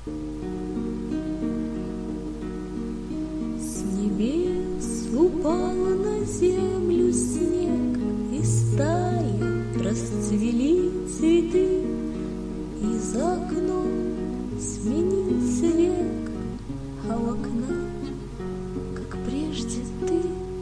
С небес упал на землю снег, и стаю расцвели цветы, и за окном сменился век, а у окна, как прежде, ты.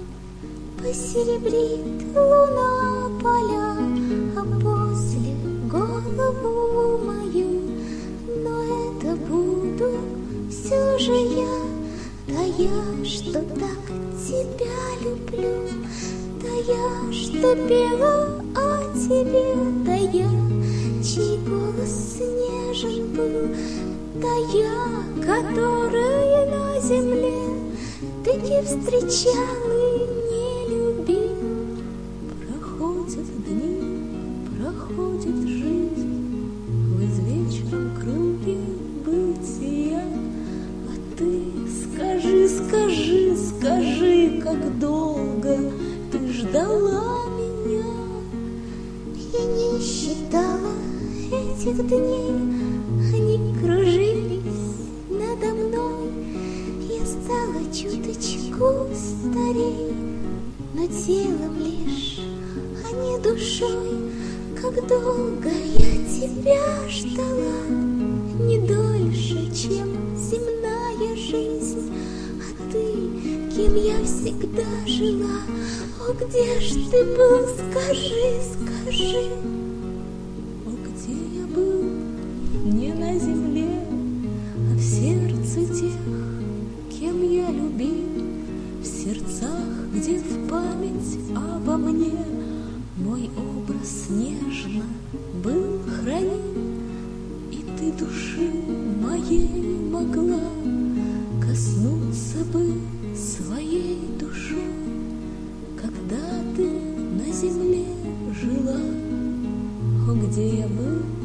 Посеребрит луна поля, а после голову мою, но это буду все же я, да я, что так тебя люблю, да я, что пела о тебе, да я, чей голос нежен был, да я, которая на земле ты не встречал и не любил. Проходят дни, проходит жизнь в извечном круге бытия, а ты скажи, скажи, скажи, как долго ты ждала меня. Я не считала этих дней, они кружились надо мной. Я стала чуточку старей, но телом лишь, а не душой. Как долго я тебя ждала, не дольше, чем земная жизнь. А ты, кем я всегда жила, о, где ж ты был, скажи, скажи. О, где я был, не на земле, а в сердце тех, кем я любил, в сердцах, где в память обо мне мой образ нежно был храним, и ты души моей могла коснуться бы своей душой, когда ты на земле жила. О, где я был,